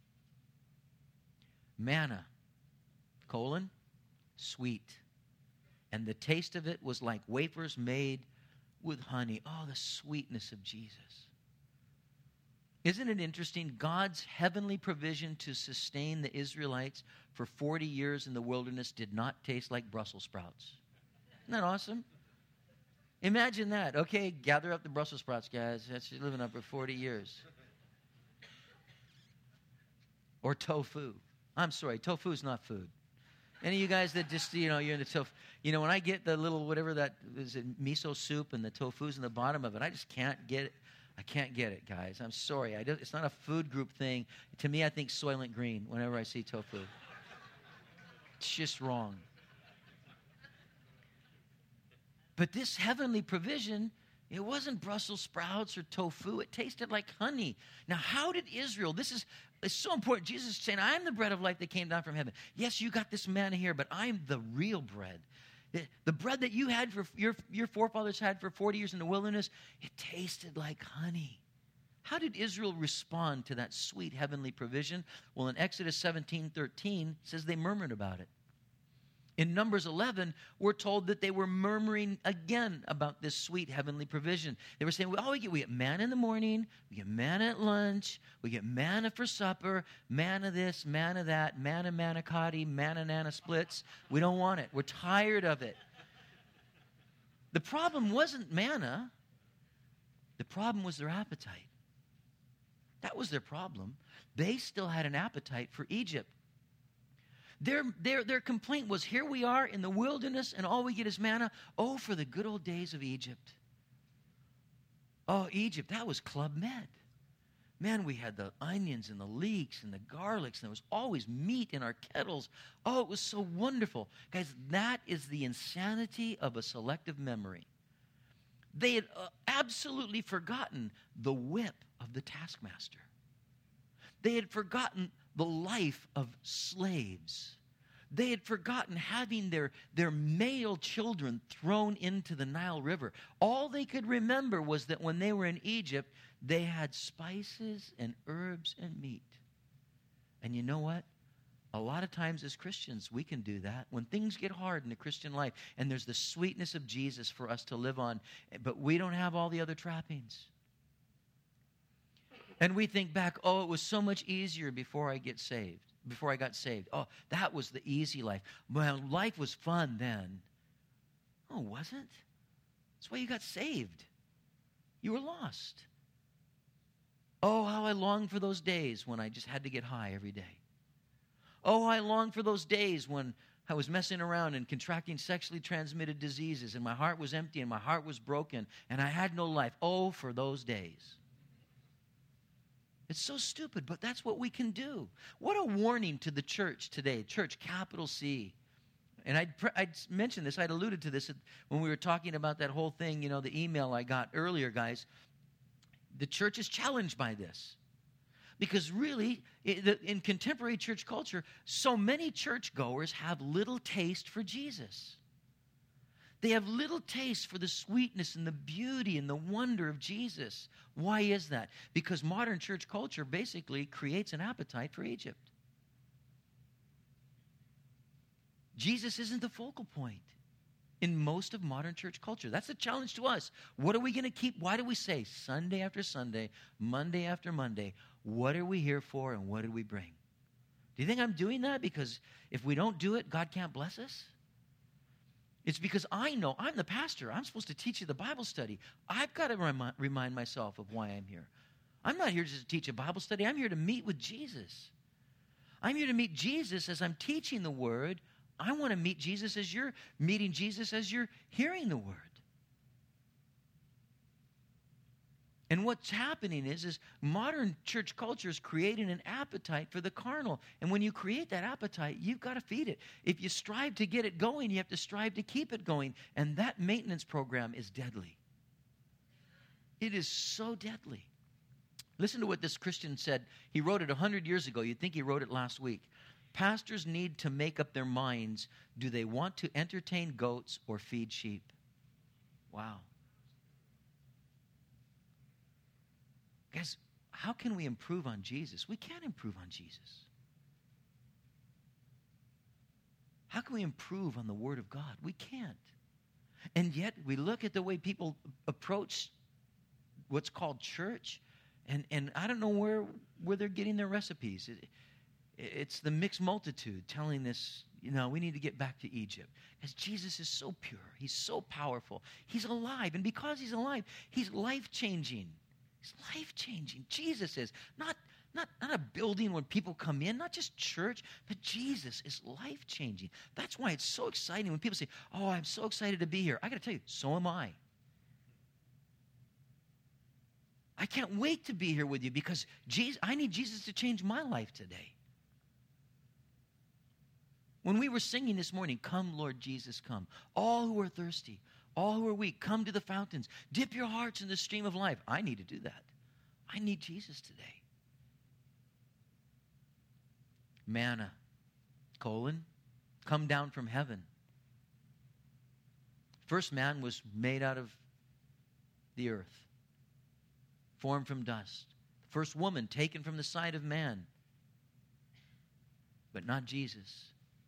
A: Manna, sweet. And the taste of it was like wafers made with honey. Oh, the sweetness of Jesus. Isn't it interesting? God's heavenly provision to sustain the Israelites for 40 years in the wilderness did not taste like Brussels sprouts. Isn't that awesome? Imagine that. Okay, gather up the Brussels sprouts, guys. That's you're living up for 40 years. Or tofu. I'm sorry, tofu is not food. Any of you guys that just, you're into tofu. When I get the little whatever that is, miso soup and the tofu's in the bottom of it, I just can't get it. I can't get it, guys. I'm sorry. It's not a food group thing. To me, I think Soylent Green whenever I see tofu. It's just wrong. But this heavenly provision, it wasn't Brussels sprouts or tofu. It tasted like honey. Now, how did Israel, it's so important. Jesus is saying, I'm the bread of life that came down from heaven. Yes, you got this manna here, but I'm the real bread. The bread that you had for your forefathers had for 40 years in the wilderness, it tasted like honey. How did Israel respond to that sweet heavenly provision? Well, in Exodus 17:13, it says they murmured about it. In Numbers 11, we're told that they were murmuring again about this sweet heavenly provision. They were saying, we get manna in the morning, we get manna at lunch, we get manna for supper, manna this, manna that, manna manicotti, manna nana splits. We don't want it. We're tired of it. The problem wasn't manna. The problem was their appetite. That was their problem. They still had an appetite for Egypt. Their complaint was, here we are in the wilderness and all we get is manna. Oh, for the good old days of Egypt. Oh, Egypt, that was Club Med. Man, we had the onions and the leeks and the garlics, and there was always meat in our kettles. Oh, it was so wonderful. Guys, that is the insanity of a selective memory. They had absolutely forgotten the whip of the taskmaster. They had forgotten the life of slaves. They had forgotten having their male children thrown into the Nile River. All they could remember was that when they were in Egypt, they had spices and herbs and meat. And you know what? A lot of times as Christians, we can do that. When things get hard in the Christian life, and there's the sweetness of Jesus for us to live on, but we don't have all the other trappings. And we think back, oh, it was so much easier before I got saved. Oh, that was the easy life. Well, life was fun then. Oh, wasn't? That's why you got saved. You were lost. Oh, how I long for those days when I just had to get high every day. Oh, I long for those days when I was messing around and contracting sexually transmitted diseases and my heart was empty and my heart was broken and I had no life. Oh, for those days. It's so stupid, but that's what we can do. What a warning to the church today, church, capital C. And I'd mentioned this, I'd alluded to this when we were talking about that whole thing, the email I got earlier, guys. The church is challenged by this. Because really, in contemporary church culture, so many churchgoers have little taste for Jesus. They have little taste for the sweetness and the beauty and the wonder of Jesus. Why is that? Because modern church culture basically creates an appetite for Egypt. Jesus isn't the focal point in most of modern church culture. That's a challenge to us. What are we going to keep? Why do we say Sunday after Sunday, Monday after Monday, what are we here for and what do we bring? Do you think I'm doing that because if we don't do it, God can't bless us? It's because I know I'm the pastor. I'm supposed to teach you the Bible study. I've got to remind myself of why I'm here. I'm not here just to teach a Bible study. I'm here to meet with Jesus. I'm here to meet Jesus as I'm teaching the Word. I want to meet Jesus as you're meeting Jesus as you're hearing the Word. And what's happening is modern church culture is creating an appetite for the carnal. And when you create that appetite, you've got to feed it. If you strive to get it going, you have to strive to keep it going. And that maintenance program is deadly. It is so deadly. Listen to what this Christian said. He wrote it 100 years ago. You'd think he wrote it last week. Pastors need to make up their minds. Do they want to entertain goats or feed sheep? Wow. Guys, how can we improve on Jesus? We can't improve on Jesus. How can we improve on the Word of God? We can't. And yet, we look at the way people approach what's called church, and I don't know where they're getting their recipes. It's the mixed multitude telling this, we need to get back to Egypt. Because Jesus is so pure. He's so powerful. He's alive. And because he's alive, he's life-changing. He's life-changing. Jesus is. Not a building when people come in, not just church, but Jesus is life-changing. That's why it's so exciting when people say, oh, I'm so excited to be here. I got to tell you, so am I. I can't wait to be here with you because I need Jesus to change my life today. When we were singing this morning, "Come, Lord Jesus, come. All who are thirsty, all who are weak, come to the fountains. Dip your hearts in the stream of life." I need to do that. I need Jesus today. Manna, come down from heaven. First man was made out of the earth, formed from dust. First woman taken from the side of man, but not Jesus.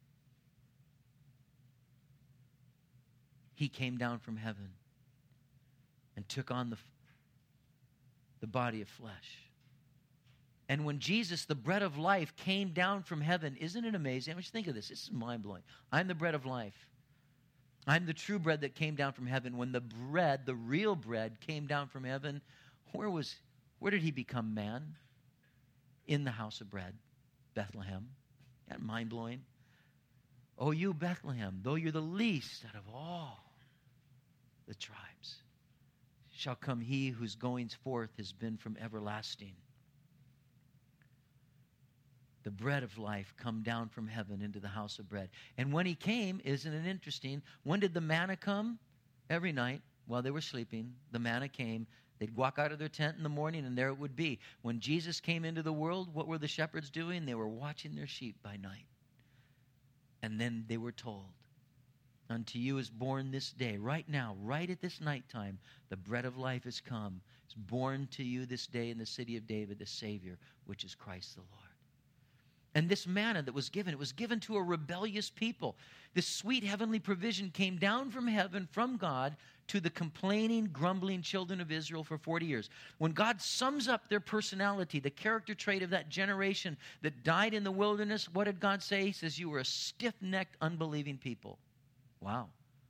A: He came down from heaven and took on the body of flesh. And when Jesus, the bread of life, came down from heaven, isn't it amazing? I want you to think of this. This is mind-blowing. I'm the bread of life. I'm the true bread that came down from heaven. When the bread, the real bread, came down from heaven, where did he become man? In the house of bread, Bethlehem. Isn't that mind-blowing? Oh, you Bethlehem, though you're the least out of all the tribes, shall come he whose goings forth has been from everlasting. The bread of life come down from heaven into the house of bread. And when he came, isn't it interesting? When did the manna come? Every night while they were sleeping, the manna came. They'd walk out of their tent in the morning, and there it would be. When Jesus came into the world, what were the shepherds doing? They were watching their sheep by night. And then they were told, "Unto you is born this day," right now, right at this nighttime, "the bread of life is come. It's born to you this day in the city of David, the Savior, which is Christ the Lord." And this manna that was given, it was given to a rebellious people. This sweet heavenly provision came down from heaven, from God, to the complaining, grumbling children of Israel for 40 years. When God sums up their personality, the character trait of that generation that died in the wilderness, what did God say? He says, "You were a stiff-necked, unbelieving people." Wow.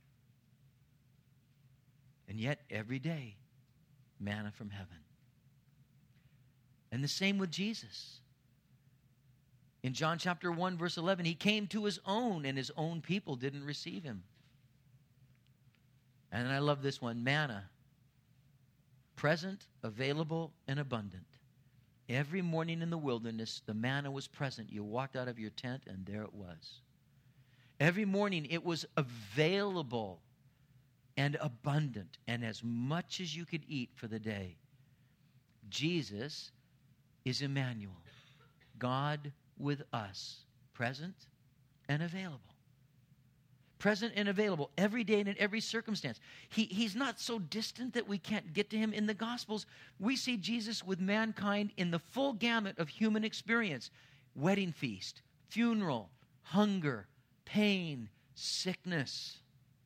A: And yet, every day, manna from heaven. And the same with Jesus. In John chapter 1, verse 11, he came to his own, and his own people didn't receive him. And I love this one, manna. Present, available, and abundant. Every morning in the wilderness, the manna was present. You walked out of your tent, and there it was. Every morning, it was available and abundant, and as much as you could eat for the day. Jesus is Emmanuel, God with us, present and available. Present and available every day and in every circumstance. He's not so distant that we can't get to him. In the Gospels, we see Jesus with mankind in the full gamut of human experience. Wedding feast, funeral, hunger, pain, sickness.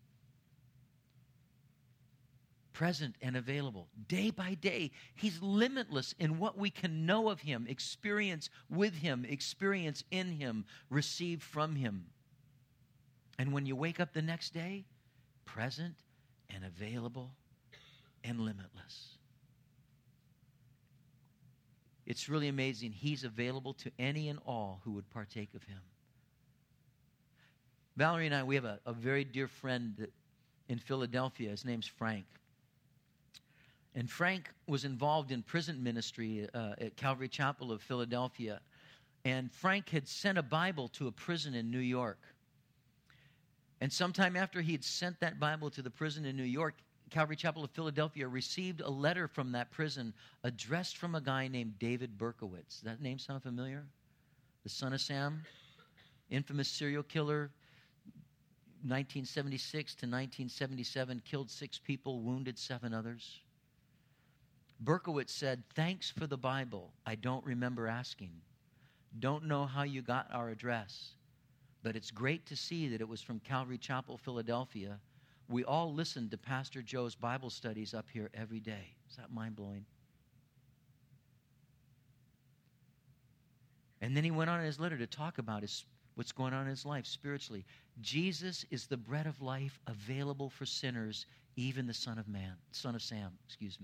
A: Present and available. Day by day, he's limitless in what we can know of him, experience with him, experience in him, receive from him. And when you wake up the next day, present and available and limitless. It's really amazing. He's available to any and all who would partake of him. Valerie and I, we have a very dear friend in Philadelphia. His name's Frank. And Frank was involved in prison ministry at Calvary Chapel of Philadelphia. And Frank had sent a Bible to a prison in New York. And sometime after he had sent that Bible to the prison in New York, Calvary Chapel of Philadelphia received a letter from that prison addressed from a guy named David Berkowitz. Does that name sound familiar? The son of Sam, infamous serial killer, 1976 to 1977, killed 6 people, wounded 7 others. Berkowitz said, "Thanks for the Bible. I don't remember asking. Don't know how you got our address, but it's great to see that it was from Calvary Chapel, Philadelphia. We all listen to Pastor Joe's Bible studies up here every day." Is that mind-blowing? And then he went on in his letter to talk about what's going on in his life spiritually. Jesus is the bread of life available for sinners, even the Son of Sam.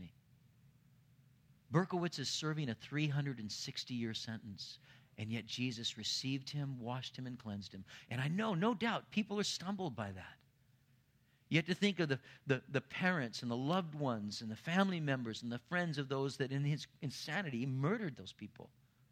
A: Berkowitz is serving a 360-year sentence, and yet Jesus received him, washed him, and cleansed him. And I know, no doubt, people are stumbled by that. You have to think of the parents and the loved ones and the family members and the friends of those that in his insanity murdered those people.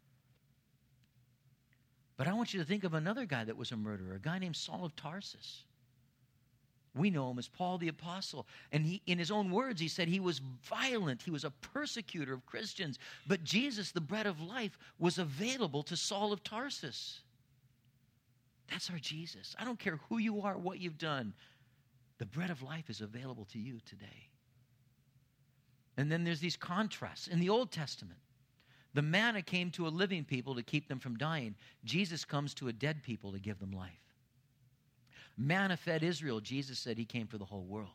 A: But I want you to think of another guy that was a murderer, a guy named Saul of Tarsus. We know him as Paul the Apostle. And he, in his own words, he said he was violent. He was a persecutor of Christians. But Jesus, the bread of life, was available to Saul of Tarsus. That's our Jesus. I don't care who you are, what you've done. The bread of life is available to you today. And then there's these contrasts. In the Old Testament, the manna came to a living people to keep them from dying. Jesus comes to a dead people to give them life. Manna fed Israel. Jesus said he came for the whole world.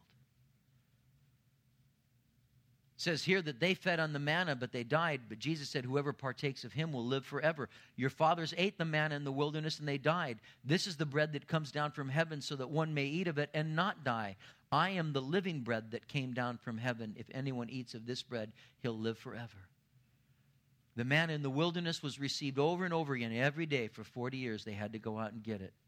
A: It says here that they fed on the manna, but they died. But Jesus said, whoever partakes of him will live forever. Your fathers ate the manna in the wilderness and they died. This is the bread that comes down from heaven so that one may eat of it and not die. I am the living bread that came down from heaven. If anyone eats of this bread, he'll live forever. The manna in the wilderness was received over and over again. Every day for 40 years they had to go out and get it.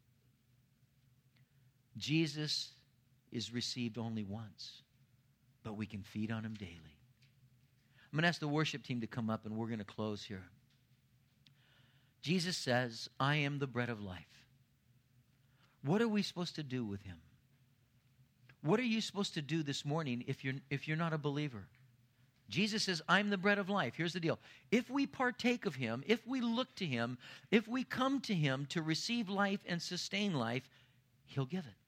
A: Jesus is received only once, but we can feed on him daily. I'm going to ask the worship team to come up, and we're going to close here. Jesus says, I am the bread of life. What are we supposed to do with him? What are you supposed to do this morning if you're not a believer? Jesus says, I'm the bread of life. Here's the deal. If we partake of him, if we look to him, if we come to him to receive life and sustain life, he'll give it.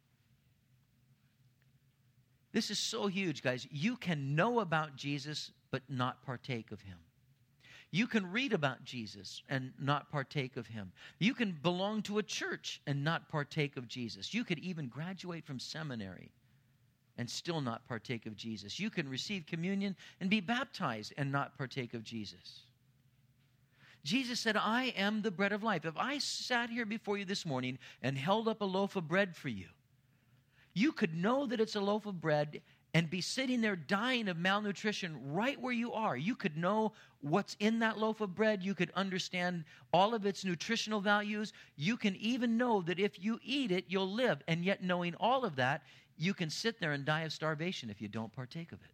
A: This is so huge, guys. You can know about Jesus, but not partake of him. You can read about Jesus and not partake of him. You can belong to a church and not partake of Jesus. You could even graduate from seminary and still not partake of Jesus. You can receive communion and be baptized and not partake of Jesus. Jesus said, I am the bread of life. If I sat here before you this morning and held up a loaf of bread for you, you could know that it's a loaf of bread and be sitting there dying of malnutrition right where you are. You could know what's in that loaf of bread. You could understand all of its nutritional values. You can even know that if you eat it, you'll live. And yet knowing all of that, you can sit there and die of starvation if you don't partake of it.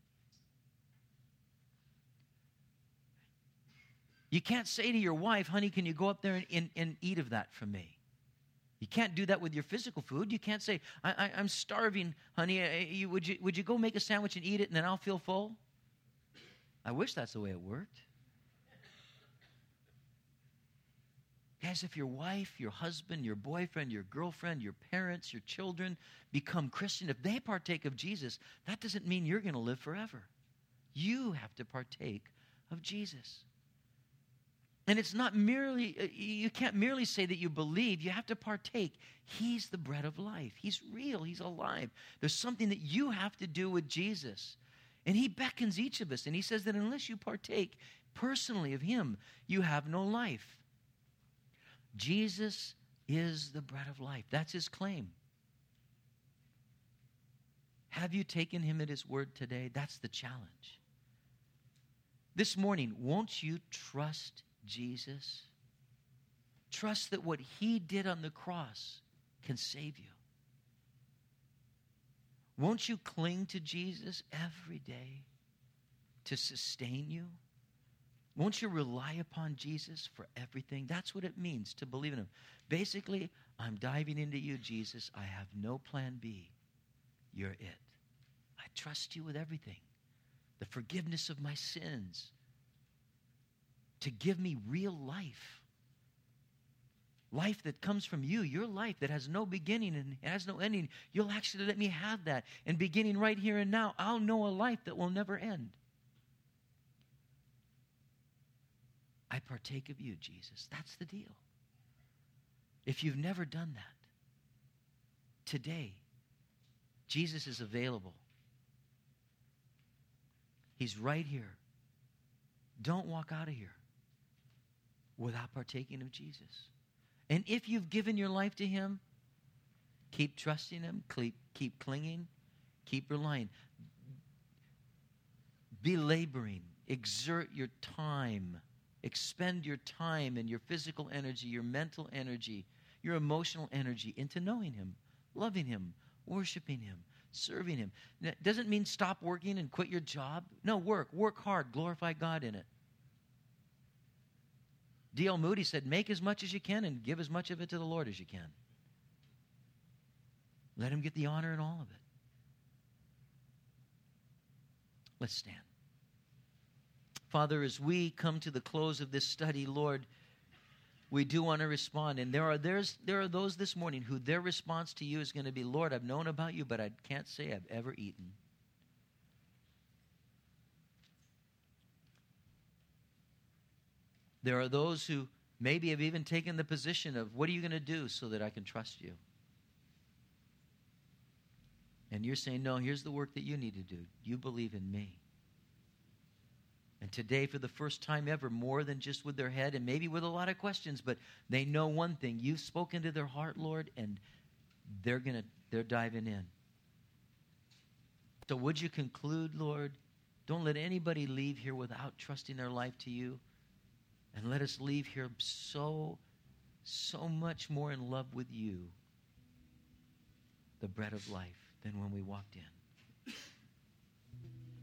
A: You can't say to your wife, honey, can you go up there and eat of that from me? You can't do that with your physical food. You can't say, I'm starving, honey. Would you go make a sandwich and eat it and then I'll feel full? I wish that's the way it worked. Guys, if your wife, your husband, your boyfriend, your girlfriend, your parents, your children become Christian, if they partake of Jesus, that doesn't mean you're going to live forever. You have to partake of Jesus. And it's not merely, you can't merely say that you believe, you have to partake. He's the bread of life. He's real. He's alive. There's something that you have to do with Jesus. And he beckons each of us. And he says that unless you partake personally of him, you have no life. Jesus is the bread of life. That's his claim. Have you taken him at his word today? That's the challenge. This morning, won't you trust Jesus? Trust that what he did on the cross can save you. Won't you cling to Jesus every day to sustain you? Won't you rely upon Jesus for everything? That's what it means to believe in him. Basically, I'm diving into you, Jesus. I have no plan B. You're it. I trust you with everything. The forgiveness of my sins. To give me real life. Life that comes from you. Your life that has no beginning and has no ending. You'll actually let me have that. And beginning right here and now, I'll know a life that will never end. I partake of you, Jesus. That's the deal. If you've never done that, today, Jesus is available. He's right here. Don't walk out of here without partaking of Jesus. And if you've given your life to him, keep trusting him, keep clinging, keep relying. Be laboring. Exert your time. Expend your time and your physical energy, your mental energy, your emotional energy into knowing him, loving him, worshiping him, serving him. That doesn't mean stop working and quit your job. No, work hard, glorify God in it. D.L. Moody said, make as much as you can and give as much of it to the Lord as you can. Let him get the honor in all of it. Let's stand. Father, as we come to the close of this study, Lord, we do want to respond. And there are those this morning who their response to you is going to be, Lord, I've known about you, but I can't say I've ever eaten. There are those who maybe have even taken the position of, what are you going to do so that I can trust you? And you're saying, no, here's the work that you need to do. You believe in me. And today, for the first time ever, more than just with their head and maybe with a lot of questions, but they know one thing. You've spoken to their heart, Lord, and they're diving in. So would you conclude, Lord? Don't let anybody leave here without trusting their life to you. And let us leave here so much more in love with you, the bread of life, than when we walked in.